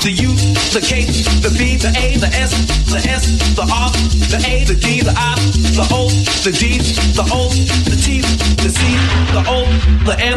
the U, the K, the B, the A, the S, the R, the A, the D, the I, the O, the G, the O, the T, the C, the O, the M.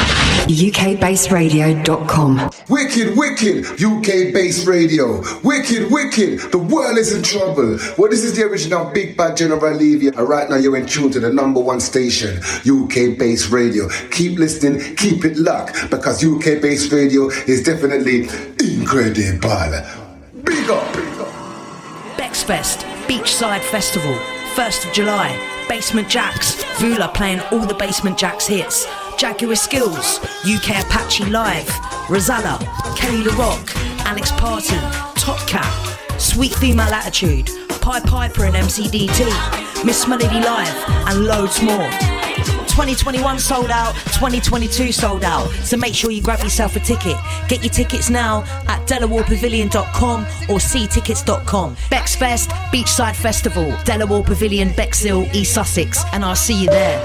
UKBassRadio.com. Wicked, wicked, UK Bass Radio. Wicked, wicked, the world is in trouble. Well, this is the original Big Bad General Levy, and right now you're in tune to the #1 station, UK Bass Radio. Keep listening, keep it locked, because UK Bass Radio is definitely incredible. Big up, big up. Bexfest, Beachside Festival, 1st of July. Basement Jaxx, Vula playing all the Basement Jaxx hits. Jaguar Skills, UK Apache Live, Rosalla, Kelly LaRock, Alex Party, Top Cat, Sweet Female Attitude, Pied Piper and MCDT, Miss Melody Live, and loads more. 2021 sold out, 2022 sold out, so make sure you grab yourself a ticket. Get your tickets now at DelawarePavilion.com or ctickets.com. Bexfest, Beachside Festival, Delaware Pavilion, Bexhill, East Sussex, and I'll see you there.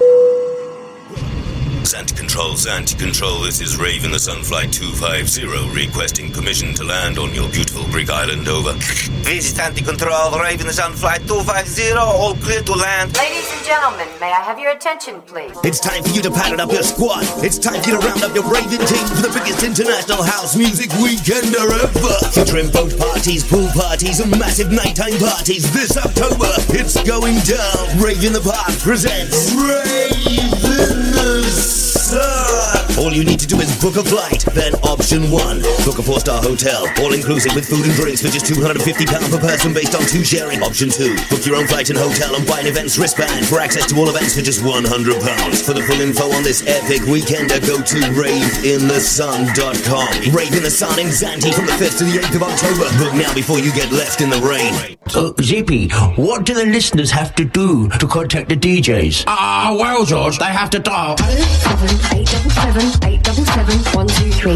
Anti-control, this is Raven the Sunfly 250 requesting permission to land on your beautiful Brick Island, over. This is Anti-control, Raven the Sunfly 250, all clear to land. Ladies and gentlemen, may I have your attention, please? It's time for you to pattern up your squad. It's time for you to round up your Raven team for the biggest international house music weekender ever. Featuring boat parties, pool parties, and massive nighttime parties this October. It's going down. Raven the Park presents Raven the Sun. All you need to do is book a flight. Then option 1, book a 4-star hotel, all inclusive with food and drinks for just £250 per person based on 2 sharing. Option 2, book your own flight and hotel and buy an events wristband for access to all events for just £100. For the full info on this epic weekender, go to raveinthesun.com. Rave in the Sun in Zante from the 5th to the 8th of October. Book now before you get left in the rain. Zippy, what do the listeners have to do to contact the DJs? Well, George, they have to dial 07877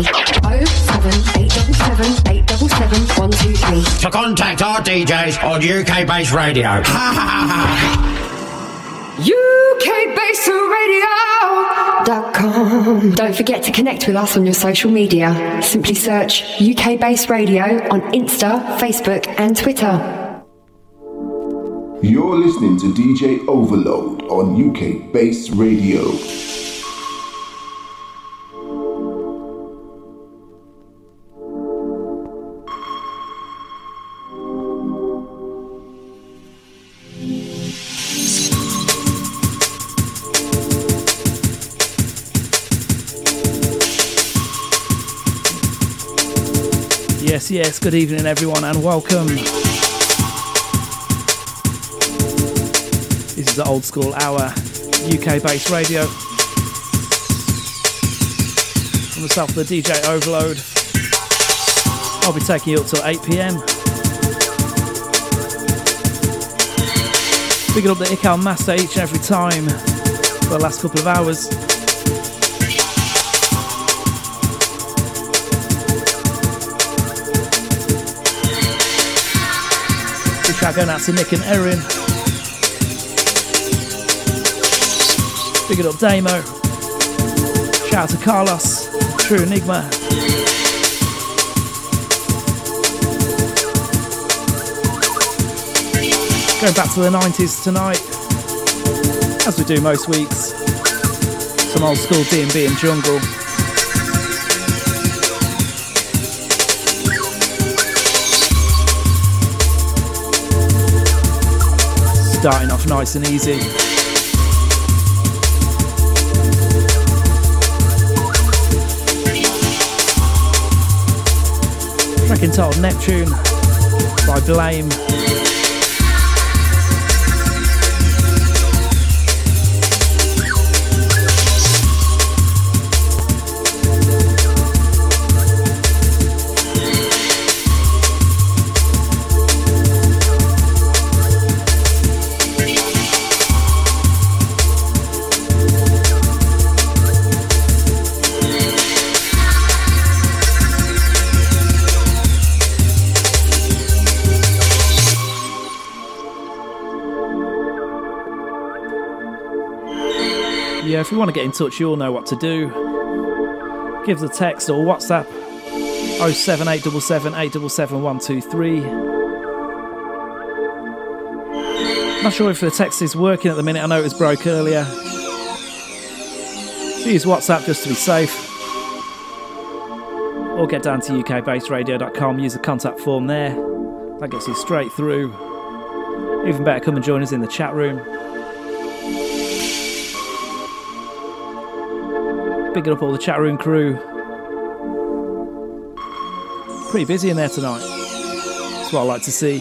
123 to contact our DJs on UK Bass Radio. UKBassRadio.com. Don't forget to connect with us on your social media. Simply search UK Bass Radio on Insta, Facebook and Twitter. You're listening to DJ Overload on UK Bass Radio. Yes, good evening everyone and welcome. This is the Old School Hour, UK Bass Radio. From myself, the DJ Overload. I'll be taking you up till 8 PM. Picking up the Ical Master each and every time for the last couple of hours. Going out to Nick and Erin. Big it up Damo. Shout out to Carlos, True Enigma. Going back to the 90s tonight, as we do most weeks. Some old school D&B and jungle. Starting off nice and easy. Track entitled Neptune by Blame. Yeah, if you want to get in touch, you all know what to do. Give us a text or WhatsApp 07877 877 123. Not sure if the text is working at the minute. I know it was broke earlier. So use WhatsApp just to be safe. Or get down to ukbaseradio.com, use the contact form there. That gets you straight through. Even better, come and join us in the chat room. Bigging up all the chat room crew. Pretty busy in there tonight. That's what I like to see.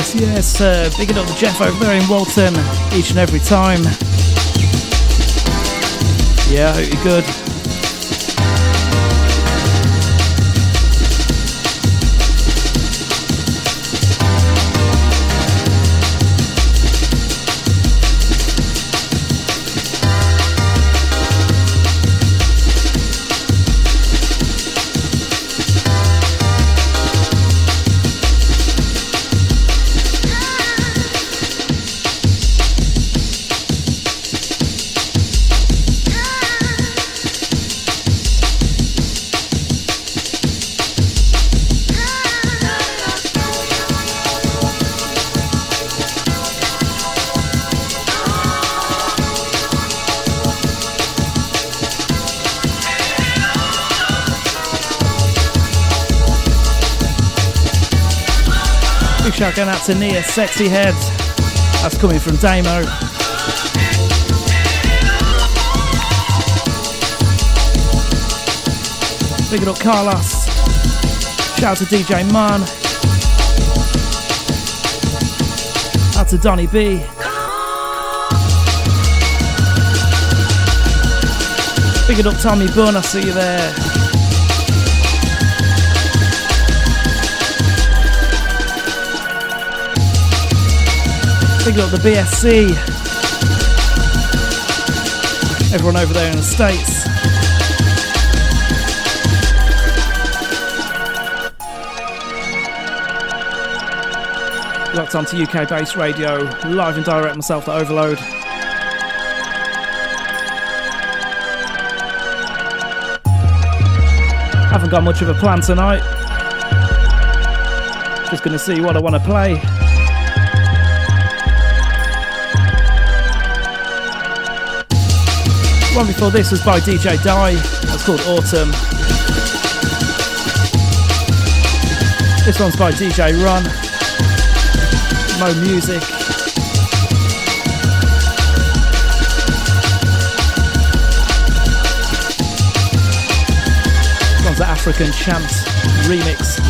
Yes, big it up to Jeff over there in Walton each and every time. Yeah, I hope you're good. Shout going out to Nia, Sexy Head. That's coming from Damo. Big it up Carlos. Shout out to DJ Man. Out to Donny B. Big it up Tommy Bunn, I see you there. Big up the BSC. Everyone over there in the States. Locked onto UK Bass Radio, live and direct myself, the Overload. Haven't got much of a plan tonight. Just gonna see what I want to play. One before this was by DJ Die. That's called Autumn. This one's by DJ Run. Mo Music. This one's the African Champs remix.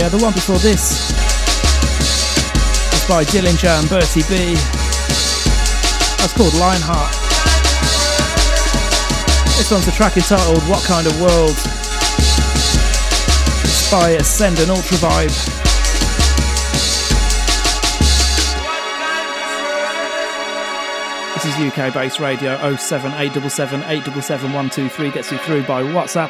The one before this was by Dillinger and Bertie B. That's called Lionheart. This one's a track entitled What Kind of World? It's by Ascend and Ultra Vibe. This is UK Bass Radio. 07877 877 123 gets you through by WhatsApp.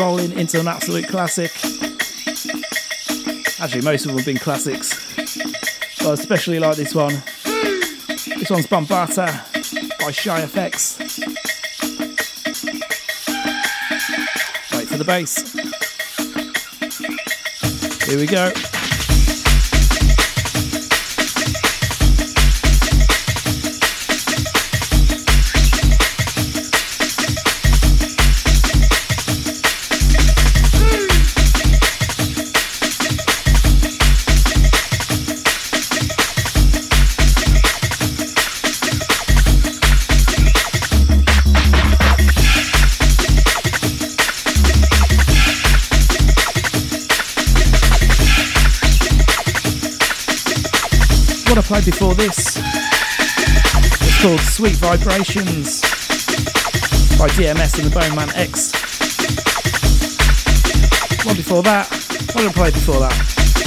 rolling into an absolute classic. Actually, most of them have been classics, but I especially like this one. This one's Bombata by Shy FX. Wait for the bass. Here we go. What I played before this, it's called Sweet Vibrations by DMS and the Bone Man X. One before that, what did I play before that?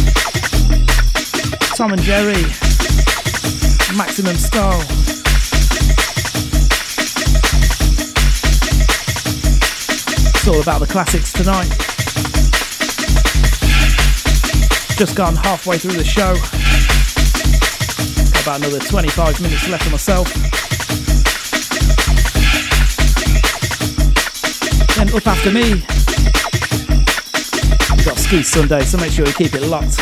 Tom and Jerry, Maximum Style. It's all about the classics tonight. Just gone halfway through the show. About another 25 minutes left for myself. Then up after me, we've got Ski Sunday, so make sure you keep it locked.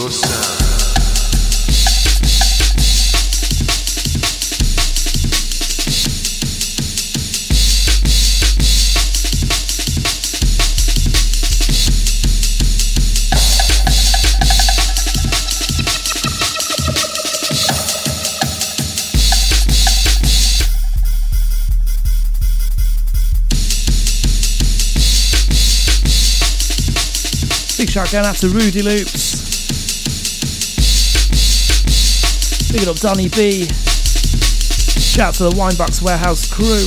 Your sound. Big shout going out to Rudy Loops. Big it up Donny B. Shout out to the Winebucks Warehouse crew.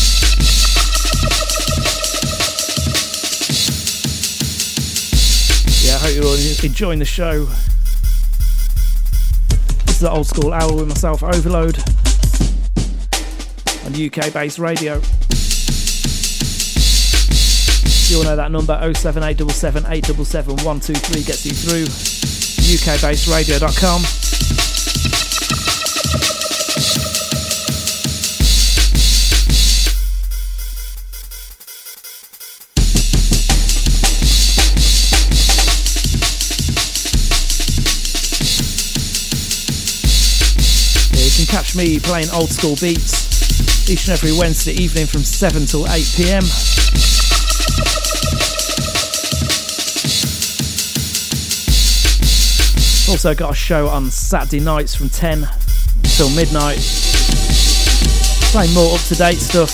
Yeah, I hope you're all enjoying the show. This is the old school hour with myself, Overload, on UK based radio. You'll know that number 07877 877 123 gets you through. UKBasedRadio.com. You can catch me playing old school beats each and every Wednesday evening from 7 till 8 PM. Also got a show on Saturday nights from 10 till midnight. Playing more up-to-date stuff.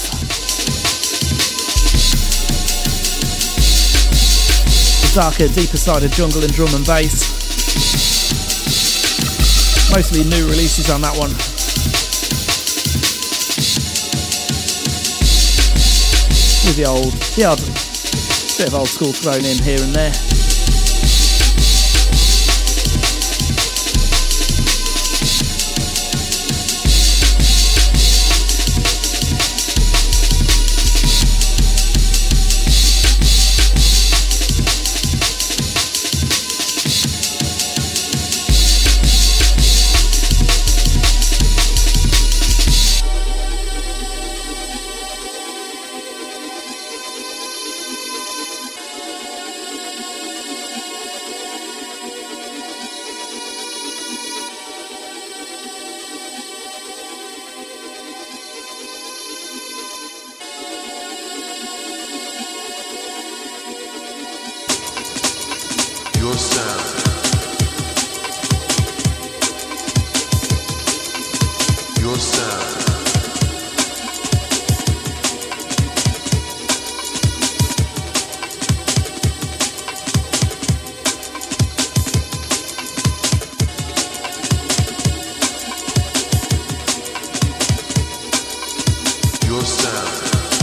The darker, deeper side of jungle and drum and bass. Mostly new releases on that one. With the odd bit of old school thrown in here and there. Your sound. Your sound. Your sound.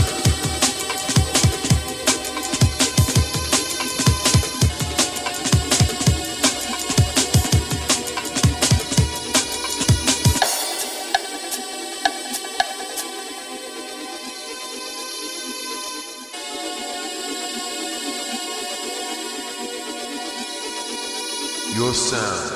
Your sound.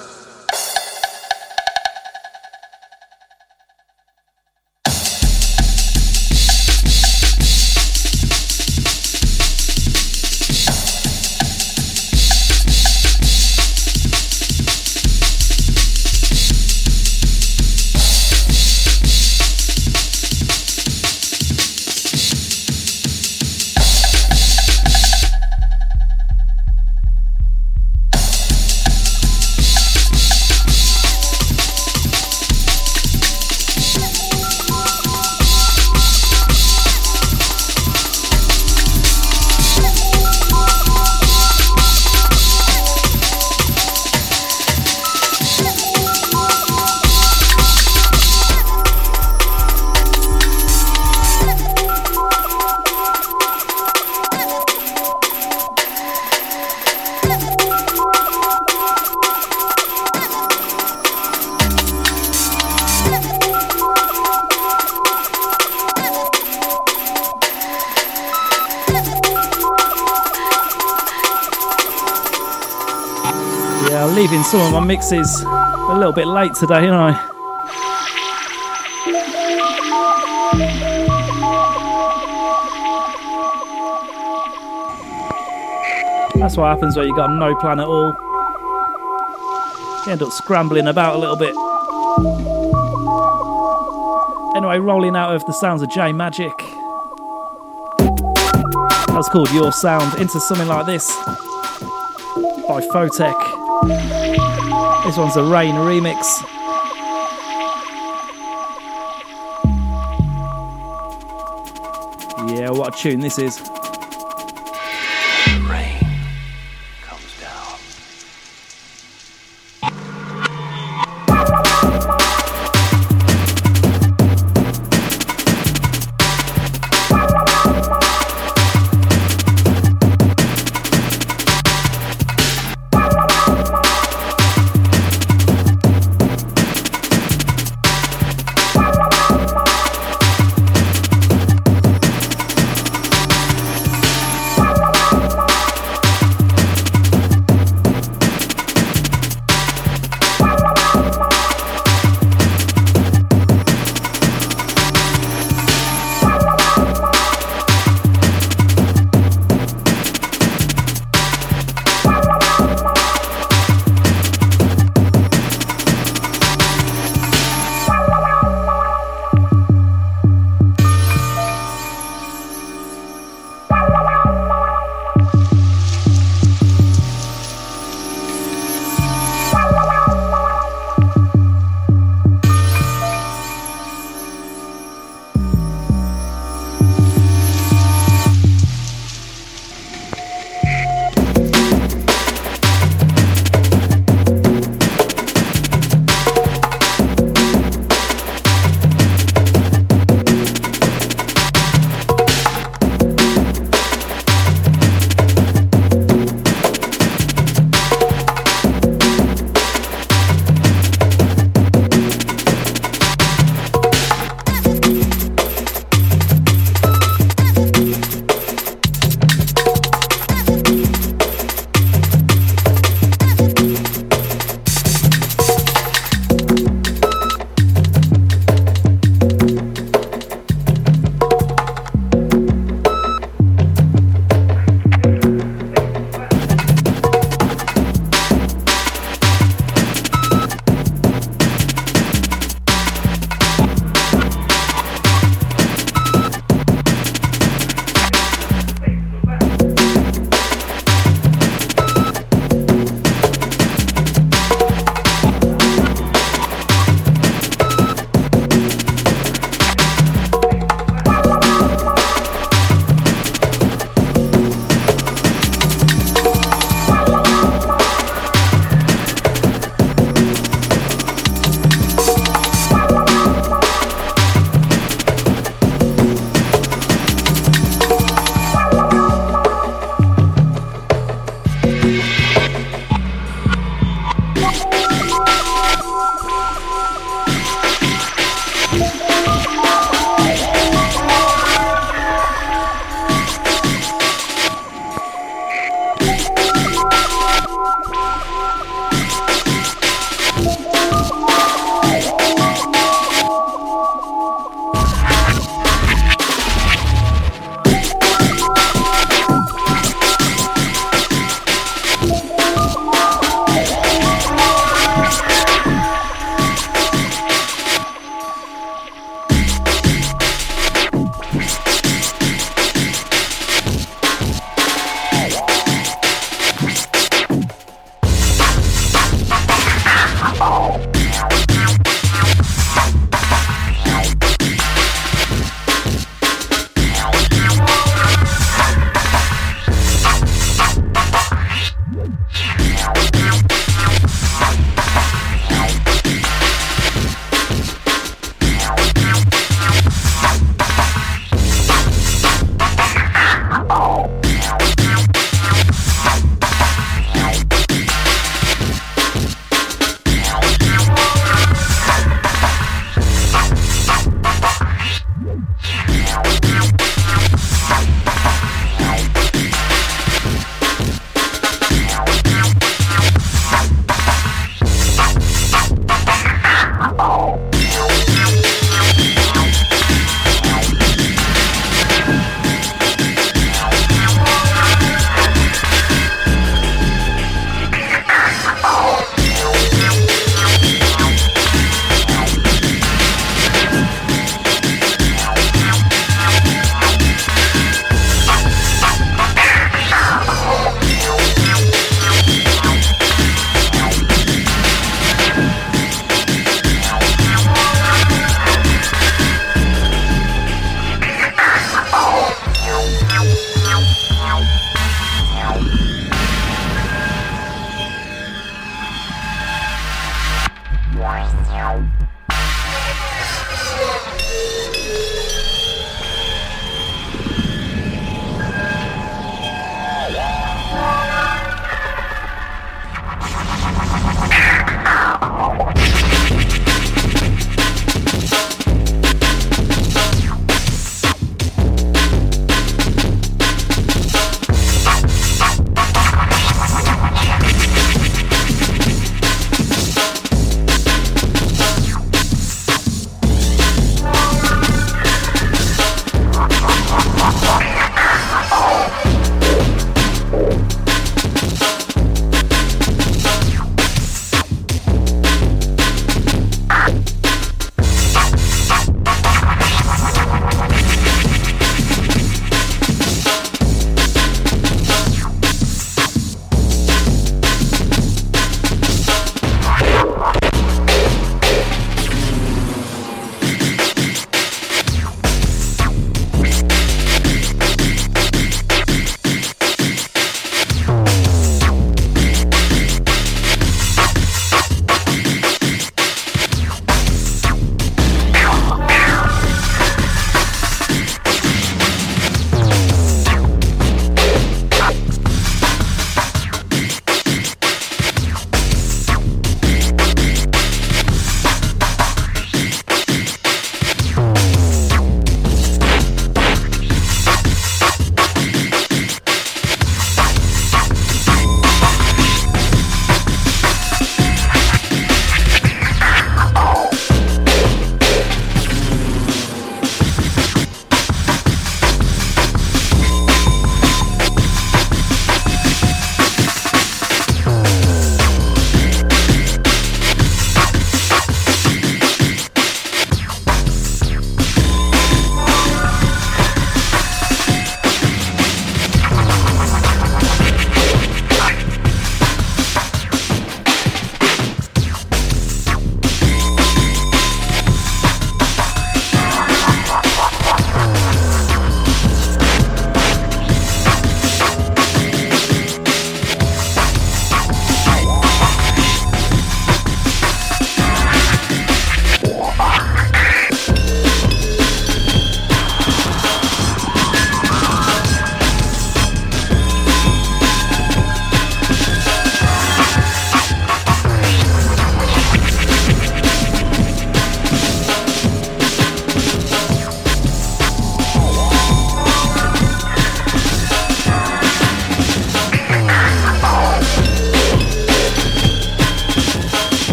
Leaving some of my mixes a little bit late today, aren't I? That's what happens when you got no plan at all. You end up scrambling about a little bit. Anyway, rolling out of the sounds of J Magic. That's called Your Sound, into something like this by Photek. This one's a Rain remix. Yeah, what a tune this is.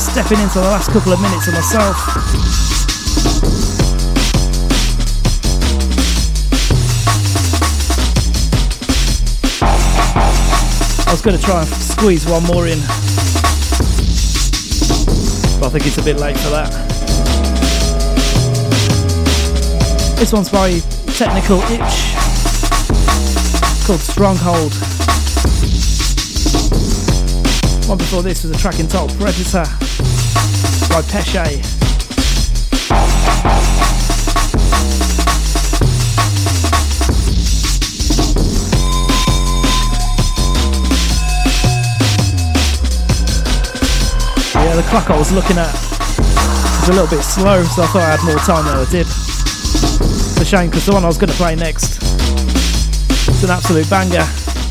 stepping into the last couple of minutes of myself. I was going to try and squeeze one more in, but I think it's a bit late for that. This one's by Technical Itch, called Stronghold. One before this was a track entitled Predator by Pesce. Yeah, the clock I was looking at was a little bit slow, so I thought I had more time than I did. It's a shame because the one I was going to play next is an absolute banger.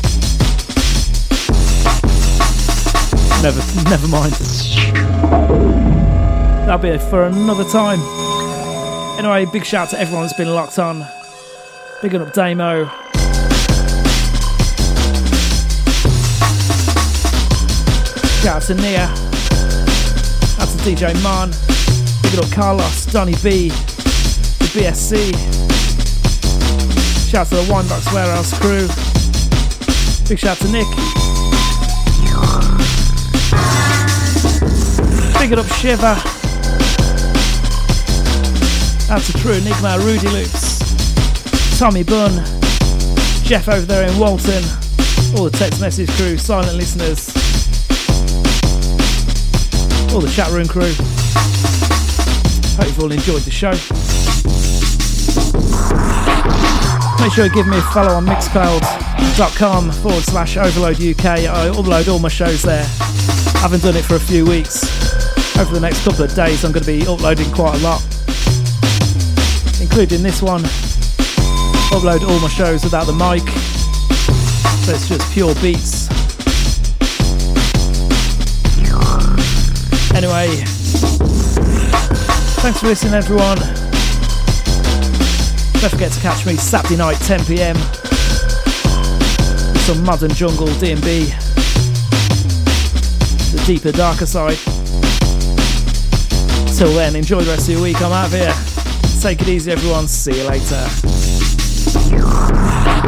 Never mind. That'll be it for another time. Anyway, big shout out to everyone that's been locked on. Bigging up Damo. Shout out to Nia. Out to DJ Man. Bigging up Carlos, Donny B, the BSC. Shout out to the Winebox Warehouse crew. Big shout out to Nick. Big it up Shiva. Out to True Enigma, Rudy Loops, Tommy Bunn, Jeff over there in Walton, all the text message crew, silent listeners, all the chat room crew. Hope you've all enjoyed the show. Make sure you give me a follow on mixcloud.com/overload UK. I upload all my shows there. I haven't done it for a few weeks. Over the next couple of days I'm going to be uploading quite a lot, including this one. Upload all my shows without the mic, so it's just pure beats. Anyway, thanks for listening everyone. Don't forget to catch me Saturday night 10 PM with some modern jungle D&B, the deeper darker side. Till then, enjoy the rest of your week. I'm out of here. Take it easy everyone, see you later.